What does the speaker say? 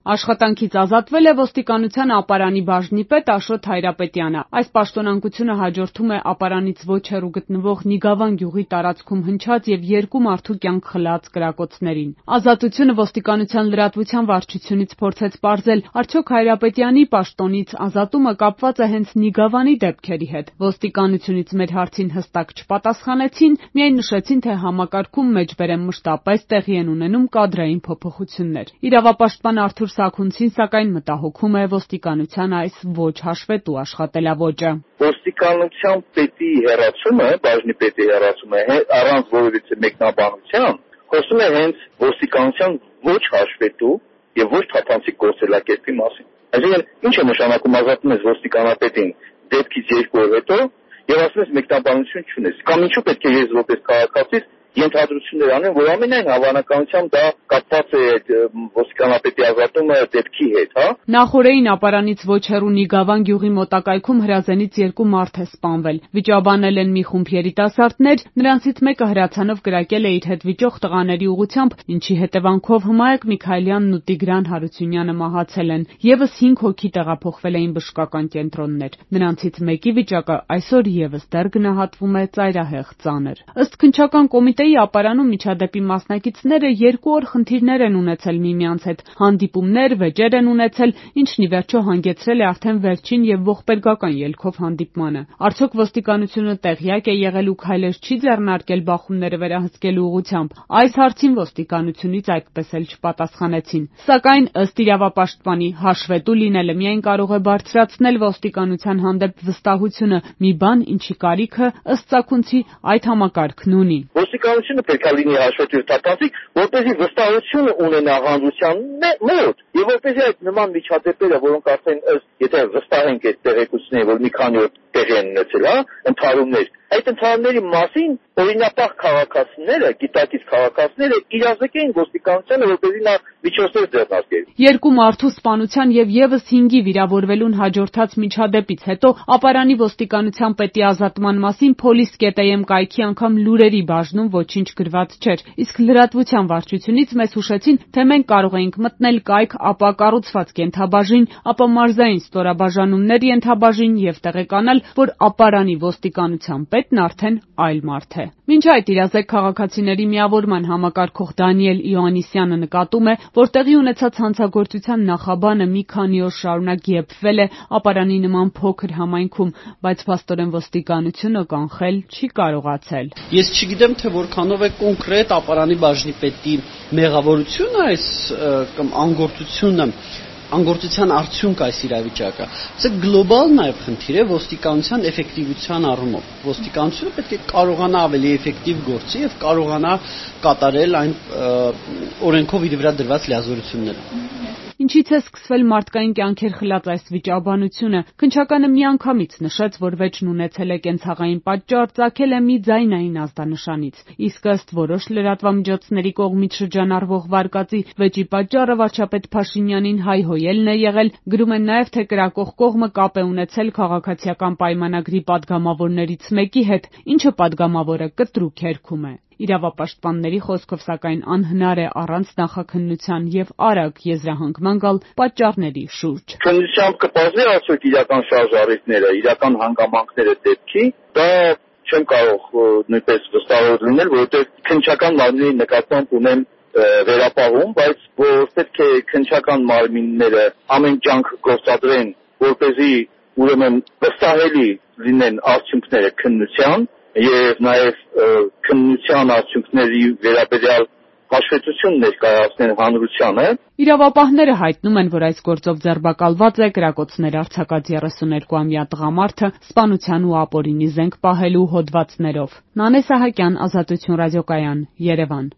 Աշխատանքից ազատվել է ոստիկանության ապարանի բաժնի պետ Աշոտ Հայրապետյանը։ Այս պաշտոնանկությունը հաջորդում է ապարանից ոչ հեռու գտնվող Նիգավան գյուղի տարածքում հնչած եւ 2 մարդու կյանք խլած կրակոցներին։ Ազատությունը ոստիկանության լրատվության վարչությունից փորձեց պարզել, արդյոք Հայրապետյանի պաշտոնից ազատումը կապված է հենց Նիգավանի դեպքերի հետ։ Ոստիկանությունից մեր հարցին հստակ չպատասխանեցին, միայն նշեցին, թե համակարգում մեջբերեմ մշտապես տեղի են ունենում կադրային փոփոխություններ։ Իրավապաշտպան Արթուր Սաքունցին սակայն մտահոգում է ոստիկանության այս ոչ հաշվետու աշխատելավոճը։ Ոստիկանության պետի հեռացումը, բաժնի պետի հեռացումը առանց որևիցե մեկնաբանության խոսում է հենց ոստիկանության ոչ հաշվետու եւ ոչ թափանցիկ գործելակերպի մասին։ Այսինքն, ինչ է նշանակում ազատում ես ոստիկանապետին դեպքից 2 օր հետո եւ ասում ես մեկնաբանություն չունես։ Կամ ինչու պետք է ես որպես քաղաքացի ենթադրություններ անեմ, որ ամենայն հավանականությամբ դա կապված է ոստիկանապետի ազատումը դեպքի հետ, հա։ Նախորդին ապարանից ոչ հեռու Նիգավան գյուղի մոտակայքում հրազենից 2 մարդ է սպանվել։ Վիճաբանել են մի խումբ երիտասարդներ, նրանցից մեկը հրացանով կրակել է իր հետ վիճող տղաների ուղղությամբ, ինչի հետևանքով Հմայակ Միքայելյանն ու Տիգրան Հարությունյանը մահացել են։ Եվս 5 հոգի տեղափոխվել էին բժշկական կենտրոններ։ Նրանցից մեկի վիճակը այսօր եւս դեռ գնահատվում է ծայրահեղ ծանր։ Ըստ քննչական կոմիտեի ապարանում միջադեպի մասնակիցները 2 օր խնդիրներ են ունեցել միմյանց հետ, հանդիպումներ, վեճեր են ունեցել, ինչն ի վերջո հանգեցրել է արդեն վերջին եւ ողբերգական ելքով հանդիպմանը։ Արդյոք ոստիկանությունը տեղյակ է եղել ու քայլեր չի ձեռնարկել բախումները վերահսկելու ուղղությամբ։ Այս հարցին ոստիկանությունից այդպես էլ չպատասխանեցին։ Սակայն ըստ իրավապաշտպանի հաշվետու լինելը միայն կարող է բարձրացնել ոստիկանության հանդեպ վստահությունը, մի բան, ինչի կարիքը ըստ Սաքունցի այդ համակարգն ունի։ Ոստիկանությունը պետք է լինի հաշվետու տատանցիկ, որպեսզի վստահություն ունենա հանրության մոտ, եւ որպեսզի այդ նման միջադեպերը, որոնք արդեն եթե վստահ ենք այդ տեղեկությունները, որ մի քանի օր տեղի են ունեցել, հա, ընդհարումներ, այդ ընդհարումների մասին օրինապահ քաղաքացիները, գիտակից քաղաքացիները իրազեկեն ոստիկանությանը, որպեսզի նա միջոցներ ձեռնարկի։ 2 մարդու սպանության եւ եւս 5-ի վիրավորվելուն հաջորդած միջադեպից հետո ապարանի ոստիկանության պետի ազատման մասին Police.am կայքի անգամ լուրերի բաժնում ոչինչ գրված չէր, իսկ լրատվության վարչությունից մեզ հուշեցին, թե մենք կարող էինք մտնել կայք, ապա կառուցված կենթաբաժին, ապա մարզային ստորաբաժանումներ ենթաբաժին եւ տեղեկանալ, որ ապարանի ոստիկանության պետն արդեն այլ մարդ է։ Մինչ այդ իրազեկ քաղաքացիների միավորման համակարգող Դանիել Իոաննիսյանը նկատում է, որ տեղի ունեցած հանցագործության նախաբանը մի քանի օր շարունակ եփվել է ապարանի նման փոքր համայնքում, բայց փաստորեն ոստիկանությունը կանխել չի կարողացել։ Ես չգիտեմ, թե որքանով է կոնկրետ ապարանի բաժնի պետի մեղավորությունը այս կամ անգործության արդյունք այս իրավիճակը։ Սա գլոբալ նաև խնդիր է ոստիկանության էֆեկտիվության առումով։ Ոստիկանությունը պետք է կարողանա ավելի էֆեկտիվ գործի եւ կարողանա կատարել այն օրենքով իր վրա դրված լիազորությունները։ Ինչից է սկսվել մարդկային կյանքեր խլած այս վիճաբանությունը։ Քննչականը միանգամից նշեց, որ վեճն ունեցել է կենցաղային պատճառ, ծագել է մի ձայնային ազդանշանից։ Իսկ ըստ որոշ լրատվամիջոցների կողմից շրջանառվող վարկածի, վեճի պատճառը վարչապետ Փաշինյանին հայհոյելն է եղել, գրում են նաև, թե կրակող կողմը կապ է ունեցել քաղաքացիական պայմանագրի падգամավորներից մեկի հետ, ինչը падգամավորը կտրուկ հերքում է։ Իրավապաշտպանների խոսքով սակայն անհնար է առանց նախաքննության եւ արագ եզրահանգման գալ պատճառների շուրջ։ Քննությամբ կպարզվի արդյոք իրական շարժառիթները, իրական հանգամանքները դեպքի, դա չեմ կարող նույնպես վստահ լինել, որովհետեւ քննչական մարմինի նկատմամբ ունեմ վերապահում, բայց որ պետք է քննչական մարմինները ամեն ջանք գործադրեն, որպեսզի ուրեմն վստահելի լինեն արդյունքները քննության եւ նաեւ քննության արդյունքների վերաբերյալ հաշվետվություն ներկայացնեն հանրությանը։ Իրավապահները հայտնում են, որ այս գործով ձերբակալված է կրակոցներ արձակած 32-ամյա տղամարդը սպանության ու ապօրինի զենք պահելու հոդվածներով։ Նանե Սահակյան, Ազատություն ռադիոկայան, Երևան։